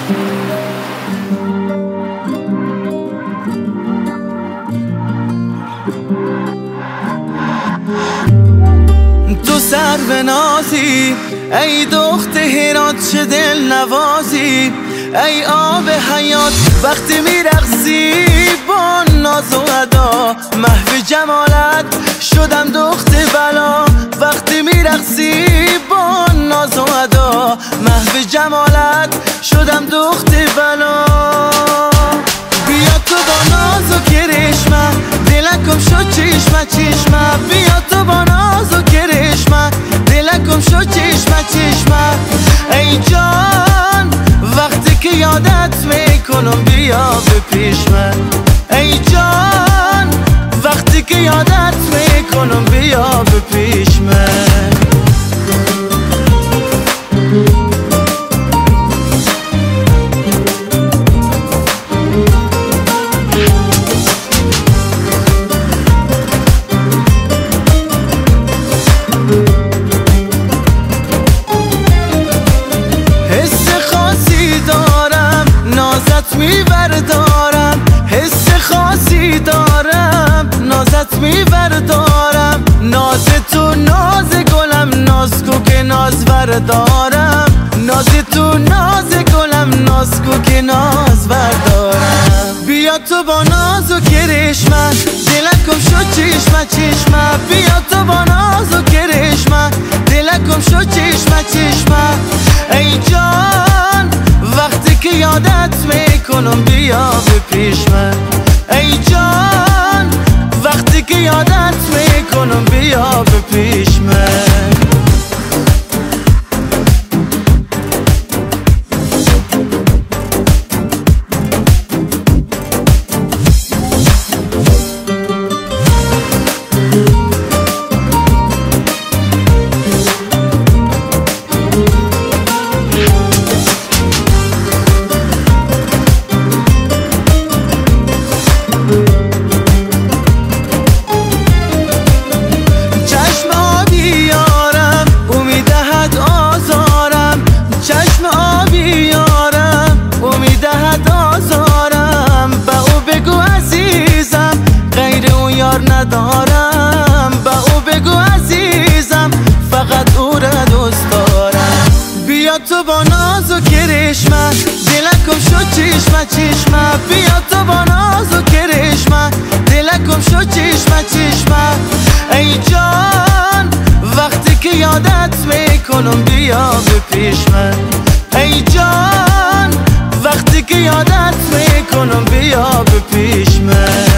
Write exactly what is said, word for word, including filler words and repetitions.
تو سر به نازی ای دخت هرات چه دل نوازی، ای آب حیات وقتی میرقصی با ناز و ادا، محو جمالت شدم دخت بلا وقتی میرقصی با ناز و ادا، محو جمالت شدم دخت بلا. بیا تو با ناز و کرشمه دلکم شد چشمه چشمه، بیا تو با ناز و کرشمه دلکم شد چشمه چشمه، ای جان وقتی که یادت میکنم بیا به پیش من، ای جان وقتی که یادت میکنم بیا به پیش من. میبردارم حس خاصی دارم، نازت میبردارم، ناز تو ناز گلم ناز کو که ناز بردارم، ناز تو ناز گلم ناز کو که ناز بردارم. بیا تو با ناز و کرشمه دلکم شد چشمه چشمه، بیا تو با ناز و کرشمه دلکم شد چشمه چشمه، ای جان وقتی که یادت میکنم بیا به پیش من، ای جان وقتی که یادت میکنم بیا به پیش من. ندارم با او بگو عزیزم فقط او را دوست دارم. بیا تو با ناز و کرشمه دلکم شد چشمه چشمه، بیا تو با ناز و کرشمه دلکم شد چشمه چشمه، ای جان وقتی که یادت میکنم بیا به پیش من، ای جان وقتی که یادت میکنم بیا به پیش من.